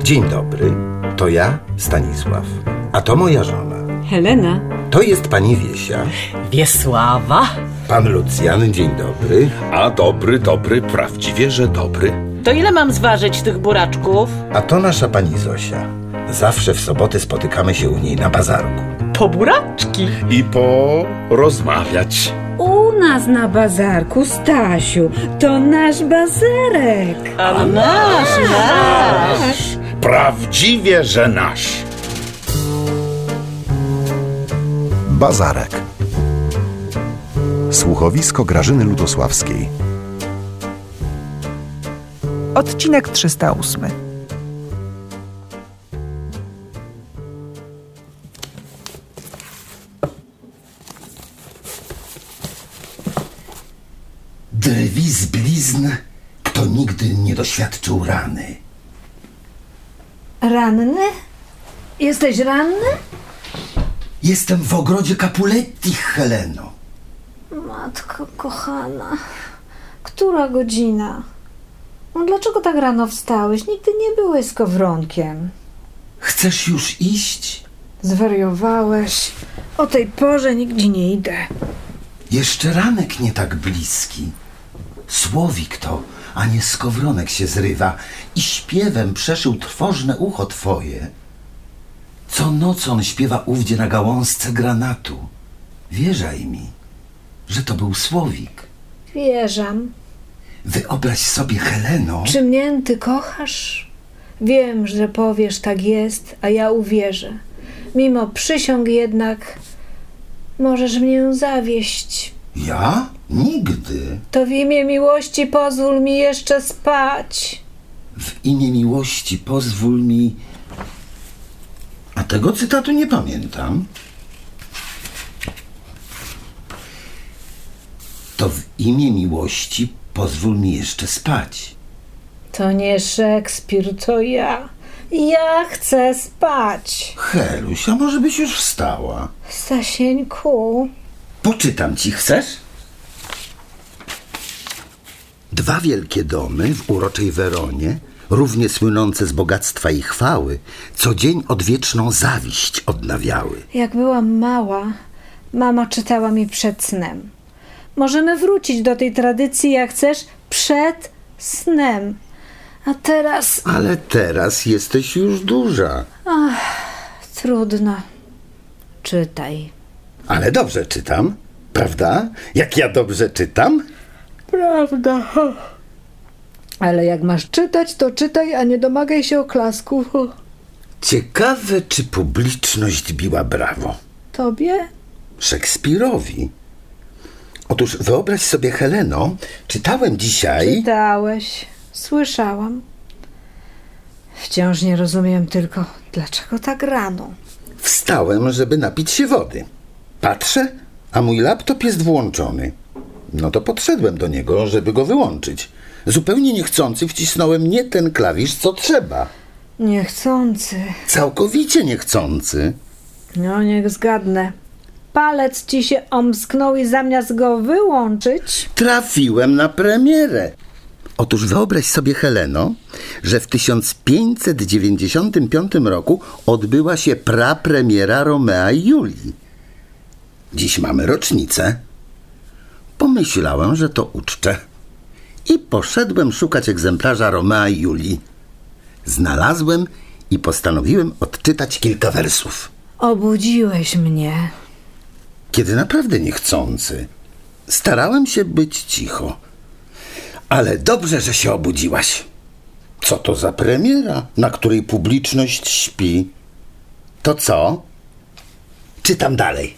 Dzień dobry, to ja, Stanisław, a to moja żona. Helena. To jest pani Wiesia. Wiesława. Pan Lucjan, dzień dobry. A dobry, prawdziwie, że dobry. To ile mam zważyć tych buraczków? A to nasza pani Zosia. Zawsze w soboty spotykamy się u niej na bazarku. Po buraczki. I porozmawiać. U nas na bazarku, Stasiu, to nasz bazarek. A nasz. Prawdziwie, że nasz. Bazarek. Słuchowisko Grażyny Ludosławskiej. Odcinek 308. Drwi z blizn, kto nigdy nie doświadczył rany. Ranny? Jesteś ranny? Jestem w ogrodzie Capuletti, Heleno. Matko kochana, która godzina? No dlaczego tak rano wstałeś? Nigdy nie byłeś skowronkiem. Chcesz już iść? Zwariowałeś. O tej porze nigdzie nie idę. Jeszcze ranek nie tak bliski. Słowik to, a nie skowronek się zrywa i śpiewem przeszył trwożne ucho twoje. Co noc on śpiewa ówdzie na gałązce granatu. Wierzaj mi, że to był Słowik. Wierzam. Wyobraź sobie, Heleno... Czy mnie ty kochasz? Wiem, że powiesz tak jest, a ja uwierzę. Mimo przysiąg jednak możesz mnie zawieść. Ja? Nigdy. To w imię miłości pozwól mi jeszcze spać. W imię miłości pozwól mi... A tego cytatu nie pamiętam. To w imię miłości pozwól mi jeszcze spać. To nie Szekspir, to ja. Ja chcę spać. Heluś, a może byś już wstała? Stasieńku. Poczytam ci, chcesz? Dwa wielkie domy w uroczej Weronie, równie słynące z bogactwa i chwały, co dzień odwieczną zawiść odnawiały. Jak byłam mała, mama czytała mi przed snem. Możemy wrócić do tej tradycji, jak chcesz, przed snem. A teraz... Ale teraz jesteś już duża. Trudno. Czytaj. Ale dobrze czytam, prawda? Jak ja dobrze czytam? Prawda. Ale jak masz czytać, to czytaj, a nie domagaj się oklasków. Ciekawe, czy publiczność biła brawo. Tobie? Szekspirowi. Otóż wyobraź sobie, Heleno, czytałem dzisiaj... Czytałeś. Słyszałam. Wciąż nie rozumiem tylko, dlaczego tak rano? Wstałem, żeby napić się wody. Patrzę, a mój laptop jest włączony. No to podszedłem do niego, żeby go wyłączyć. Zupełnie niechcący wcisnąłem nie ten klawisz, co trzeba. Niechcący. Całkowicie niechcący. No, niech zgadnę. Palec ci się omsknął i zamiast go wyłączyć... Trafiłem na premierę. Otóż wyobraź sobie, Heleno, że w 1595 roku odbyła się prapremiera Romea i Julii. Dziś mamy rocznicę. Pomyślałem, że to uczczę. I poszedłem szukać egzemplarza Romea i Julii. Znalazłem i postanowiłem odczytać kilka wersów. Obudziłeś mnie. Kiedy naprawdę niechcący. Starałem się być cicho. Ale dobrze, że się obudziłaś. Co to za premiera, na której publiczność śpi? To co? Czytam dalej.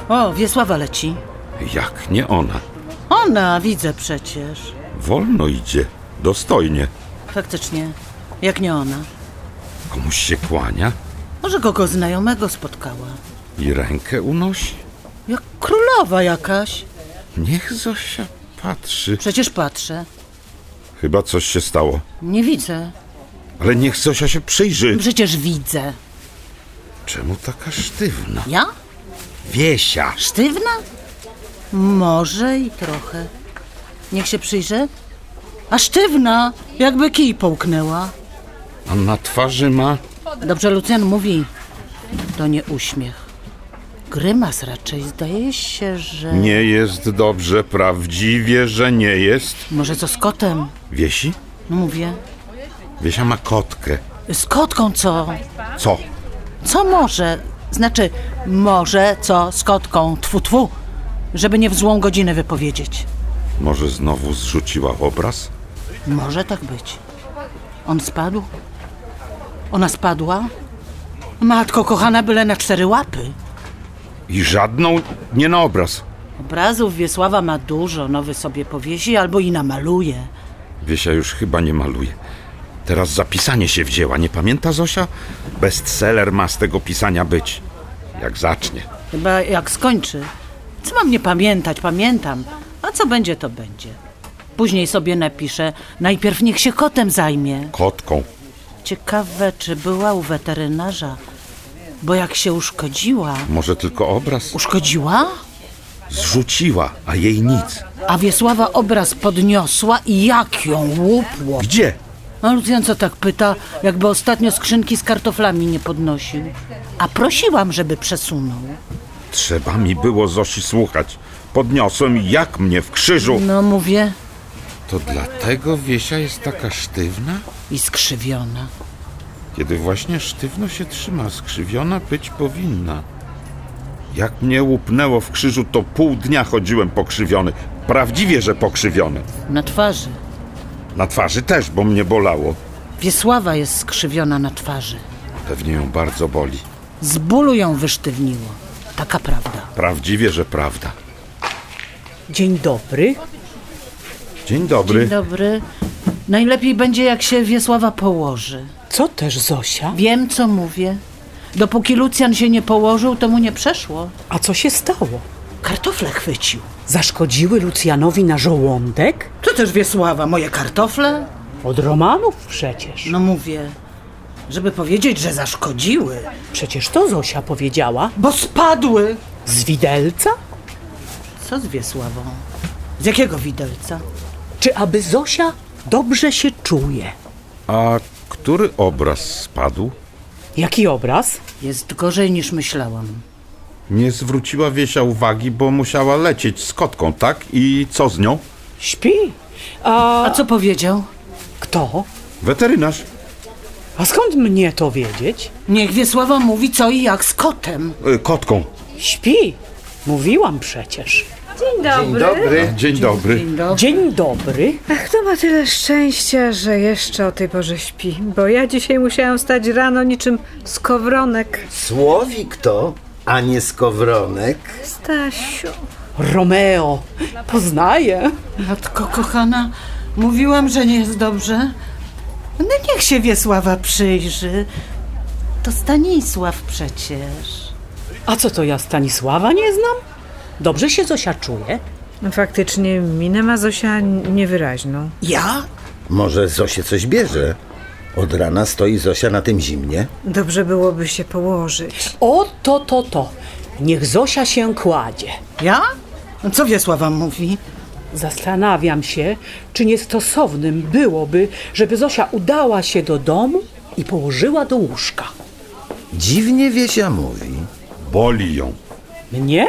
O, Wiesława leci. Jak nie ona? Ona, widzę przecież. Wolno idzie, dostojnie. Faktycznie, jak nie ona. Komuś się kłania Może kogo znajomego spotkała. i rękę unosi. Jak królowa jakaś. Niech Zosia patrzy. Przecież patrzę. Chyba coś się stało. Nie widzę. Ale niech Zosia się przyjrzy. Przecież widzę. Czemu taka sztywna? Ja? Wiesia. Sztywna? Może i trochę. Niech się przyjrzę. A sztywna, jakby kij połknęła. A na twarzy ma... Dobrze Lucjan mówi. To nie uśmiech. Grymas raczej, zdaje się, że... Nie jest dobrze, prawdziwie, że nie jest. Może co z kotem? Wiesi? No mówię. Wiesia ma kotkę. Z kotką co? Co? Co może? Znaczy, może co z kotką? Tfu, tfu. Żeby nie w złą godzinę wypowiedzieć. Może znowu zrzuciła obraz? Może tak być. On spadł? Ona spadła? Matko kochana, byle na 4 łapy. I żadną nie na obraz. Obrazów Wiesława ma dużo, nowy sobie powiesi albo i namaluje. Wiesia już chyba nie maluje. Teraz za pisanie się wzięła, nie pamięta Zosia? Bestseller ma z tego pisania być. Jak zacznie. Chyba jak skończy. Co mam nie pamiętać? Pamiętam. A co będzie, to będzie. Później sobie napiszę. Najpierw niech się kotem zajmie. Kotką. Ciekawe, czy była u weterynarza. Bo jak się uszkodziła... Może tylko obraz? Uszkodziła? Zrzuciła, a jej nic. A Wiesława obraz podniosła i jak ją łupło. Gdzie? A Lucjan co tak pyta, jakby ostatnio skrzynki z kartoflami nie podnosił. A prosiłam, żeby przesunął. Trzeba mi było Zosi słuchać. Podniosłem jak mnie w krzyżu. No mówię, To dlatego Wiesia jest taka sztywna? i skrzywiona. Kiedy właśnie sztywno się trzyma, skrzywiona być powinna. Jak mnie łupnęło w krzyżu, to pół dnia chodziłem pokrzywiony. Prawdziwie, że pokrzywiony. Na twarzy. Na twarzy też, bo mnie bolało. Wiesława jest skrzywiona na twarzy. Pewnie ją bardzo boli. Z bólu ją wysztywniło. Taka prawda. Prawdziwie, że prawda. Dzień dobry. Dzień dobry. Dzień dobry. Najlepiej będzie, jak się Wiesława położy. Co też, Zosia? Wiem, co mówię. Dopóki Lucjan się nie położył, to mu nie przeszło. A co się stało? Kartofle chwycił. Zaszkodziły Lucjanowi na żołądek? To też Wiesława, moje kartofle? Od Romanów przecież. No mówię, żeby powiedzieć, że zaszkodziły. Przecież to Zosia powiedziała. Bo spadły. Z widelca? Co z Wiesławą? Z jakiego widelca? Czy aby Zosia dobrze się czuje? A który obraz spadł? Jaki obraz? Jest gorzej niż myślałam. Nie zwróciła Wiesia uwagi, bo musiała lecieć z kotką, tak? I co z nią? Śpi. A A co powiedział? kto? Weterynarz. A skąd mnie to wiedzieć? Niech Wiesława mówi co i jak z kotem. Kotką. Śpi. Mówiłam przecież. Dzień dobry. Dzień dobry. Dzień dobry. Dzień dobry. Ach, kto ma tyle szczęścia, że jeszcze o tej porze śpi? Bo ja dzisiaj musiałam wstać rano niczym skowronek. Słowik to, a nie skowronek. Stasiu. Romeo. Poznaję. Matko kochana, mówiłam, że nie jest dobrze. No niech się Wiesława przyjrzy. To Stanisław przecież. A co to ja Stanisława nie znam? Dobrze się Zosia czuje? No, faktycznie minę ma Zosia niewyraźną. Ja? Może Zosie coś bierze? Od rana stoi Zosia na tym zimnie. Dobrze byłoby się położyć. O, to. Niech Zosia się kładzie. Ja? No co Wiesława mówi? Zastanawiam się, czy niestosownym byłoby, żeby Zosia udała się do domu i położyła do łóżka. Dziwnie Wiesia mówi. Boli ją. Mnie?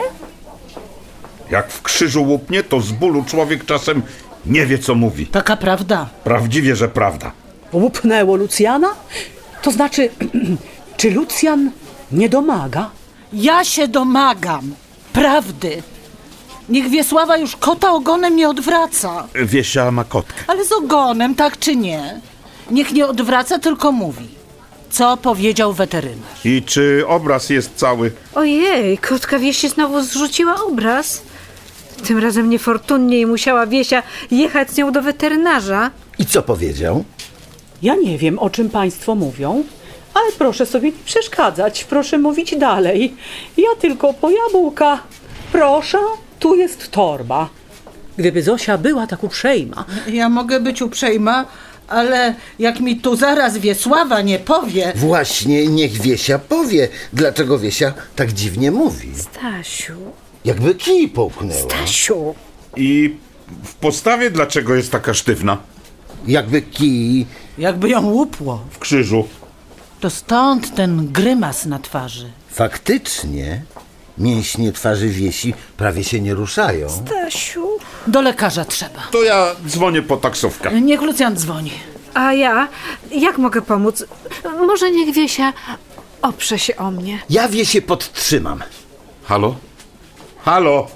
Jak w krzyżu łupnie, to z bólu człowiek czasem nie wie, co mówi. Taka prawda. Prawdziwie, że prawda. Łupnęło Lucjana? To znaczy, czy Lucjan nie domaga? Ja się domagam prawdy. Niech Wiesława już kota ogonem nie odwraca. Wiesia ma kotkę. Ale z ogonem, tak czy nie? Niech nie odwraca, tylko mówi. Co powiedział weterynarz? I czy obraz jest cały? Ojej, kotka Wiesi znowu zrzuciła obraz. Tym razem niefortunnie i musiała Wiesia jechać z nią do weterynarza. I co powiedział? Ja nie wiem, o czym państwo mówią, ale proszę sobie nie przeszkadzać, proszę mówić dalej. Ja tylko po jabłka. Proszę, tu jest torba. Gdyby Zosia była tak uprzejma. Ja mogę być uprzejma, ale jak mi tu zaraz Wiesława nie powie... Właśnie, niech Wiesia powie, dlaczego Wiesia tak dziwnie mówi. Stasiu, Jakby kij połknęła. Stasiu. I w postawie dlaczego jest taka sztywna? Jakby kij... Jakby ją łupło. W krzyżu. To stąd ten grymas na twarzy. Faktycznie mięśnie twarzy Wiesi prawie się nie ruszają. Stasiu. Do lekarza trzeba. To ja dzwonię po taksówkę. Niech Lucjan dzwoni. A ja? Jak mogę pomóc? Może niech Wiesia oprze się o mnie. Ja Wiesię podtrzymam. Halo? Halo?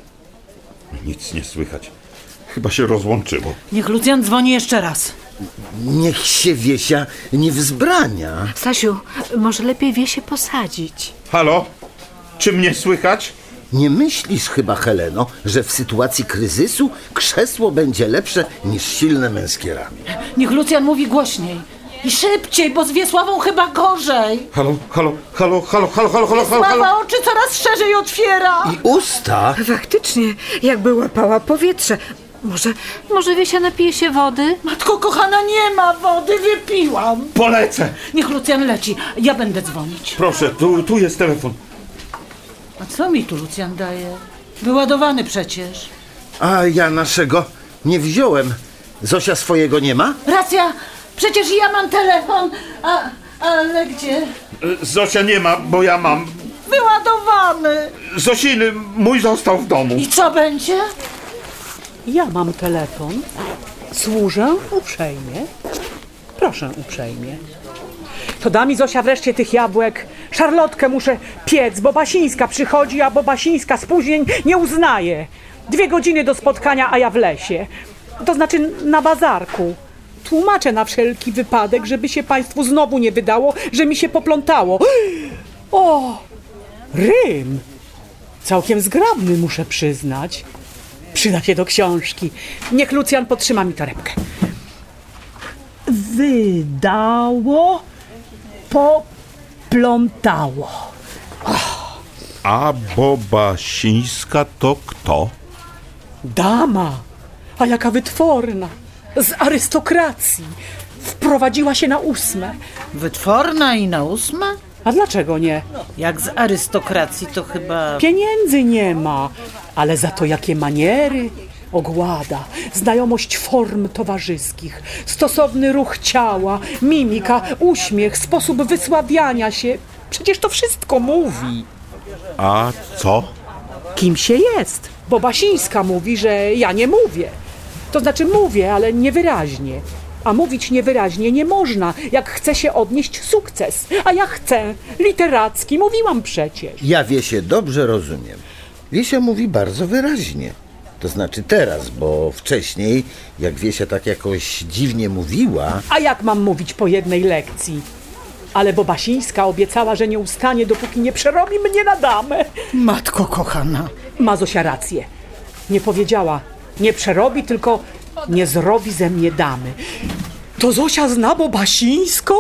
Nic nie słychać. Chyba się rozłączyło. Niech Lucjan dzwoni jeszcze raz. Niech się Wiesia nie wzbrania. Stasiu, może lepiej Wiesię posadzić. Halo? Czy mnie słychać? Nie myślisz chyba, Heleno, że w sytuacji kryzysu krzesło będzie lepsze niż silne męskie ramię? Niech Lucjan mówi głośniej. I szybciej, bo z Wiesławą chyba gorzej. Halo, halo, halo, halo, halo, halo, halo, halo, halo. Wiesława oczy coraz szerzej otwiera. I usta... Faktycznie, jakby łapała powietrze. Może Wiesia napije się wody? Matko kochana, nie ma wody, wypiłam. Polecę. Niech Lucjan leci, ja będę dzwonić. Proszę, tu jest telefon. A co mi tu Lucjan daje? Wyładowany przecież. A ja naszego nie wziąłem. Zosia swojego nie ma? Racja, przecież ja mam telefon. Ale gdzie? Zosia nie ma, bo ja mam. Wyładowany. Zosiny, mój został w domu. I co będzie? Ja mam telefon. Służę uprzejmie. Proszę uprzejmie. To da mi Zosia wreszcie tych jabłek. Szarlotkę muszę piec, bo Basińska przychodzi, a Basińska spóźnień nie uznaje. 2 godziny do spotkania, a ja w lesie. To znaczy na bazarku. Tłumaczę na wszelki wypadek, żeby się państwu znowu nie wydało, że mi się poplątało. O! Rym! Całkiem zgrabny, muszę przyznać. Przyda się do książki. Niech Lucjan podtrzyma mi torebkę. Wydało, poplątało. A Bobasińska to kto? Dama, a jaka wytworna. Z arystokracji. Wprowadziła się na 8. Wytworna i na 8? A dlaczego nie? Jak z arystokracji to chyba... Pieniędzy nie ma, ale za to jakie maniery, ogłada, znajomość form towarzyskich, stosowny ruch ciała, mimika, uśmiech, sposób wysławiania się. Przecież to wszystko mówi. A co? Kim się jest? Bo Basińska mówi, że ja nie mówię. To znaczy mówię, ale niewyraźnie. A mówić niewyraźnie nie można, jak chce się odnieść sukces. A ja chcę. Literacki, mówiłam przecież. Ja Wiesię dobrze rozumiem. Wiesia mówi bardzo wyraźnie. To znaczy teraz, bo wcześniej, jak Wiesia tak jakoś dziwnie mówiła... A jak mam mówić po jednej lekcji? Ale bo Basińska obiecała, że nie ustanie, dopóki nie przerobi mnie na damę. Matko kochana. Ma Zosia rację. Nie powiedziała, nie przerobi, tylko nie zrobi ze mnie damy. To Zosia zna Bobasińską?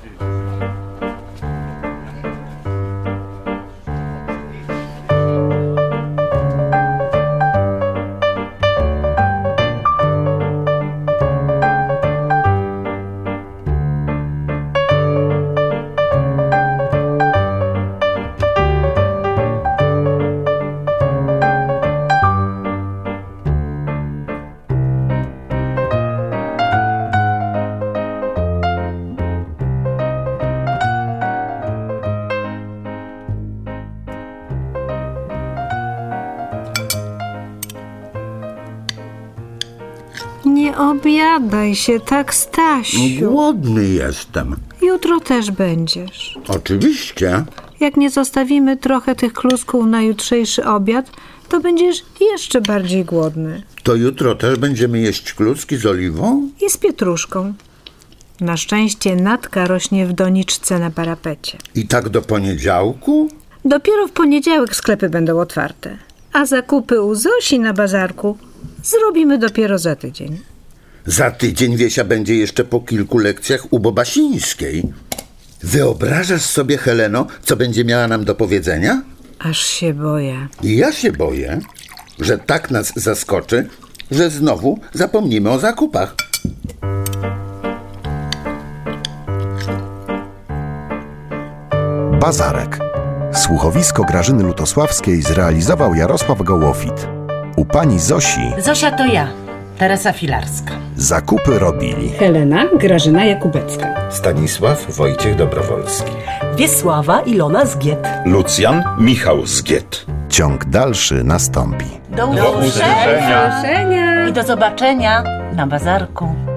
Nie obiadaj się tak, Stasiu. Głodny jestem. Jutro też będziesz. Oczywiście. Jak nie zostawimy trochę tych klusków na jutrzejszy obiad, to będziesz jeszcze bardziej głodny. To jutro też będziemy jeść kluski z oliwą? I z pietruszką. Na szczęście Natka rośnie w doniczce na parapecie. I tak do poniedziałku? Dopiero w poniedziałek sklepy będą otwarte, a zakupy u Zosi na bazarku zrobimy dopiero za tydzień. Za tydzień Wiesia będzie jeszcze po kilku lekcjach u Bobasińskiej. Wyobrażasz sobie, Heleno, co będzie miała nam do powiedzenia? Aż się boję. I ja się boję, że tak nas zaskoczy, że znowu zapomnimy o zakupach. Bazarek. Słuchowisko Grażyny Lutosławskiej zrealizował Jarosław Gołofit. U pani Zosi Zosia to ja, Teresa Filarska. zakupy robili Helena Grażyna Jakubecka. Stanisław Wojciech Dobrowolski. Wiesława Ilona Zgiet. Lucjan Michał Zgiet. Ciąg dalszy nastąpi. Do usłyszenia i do zobaczenia na bazarku.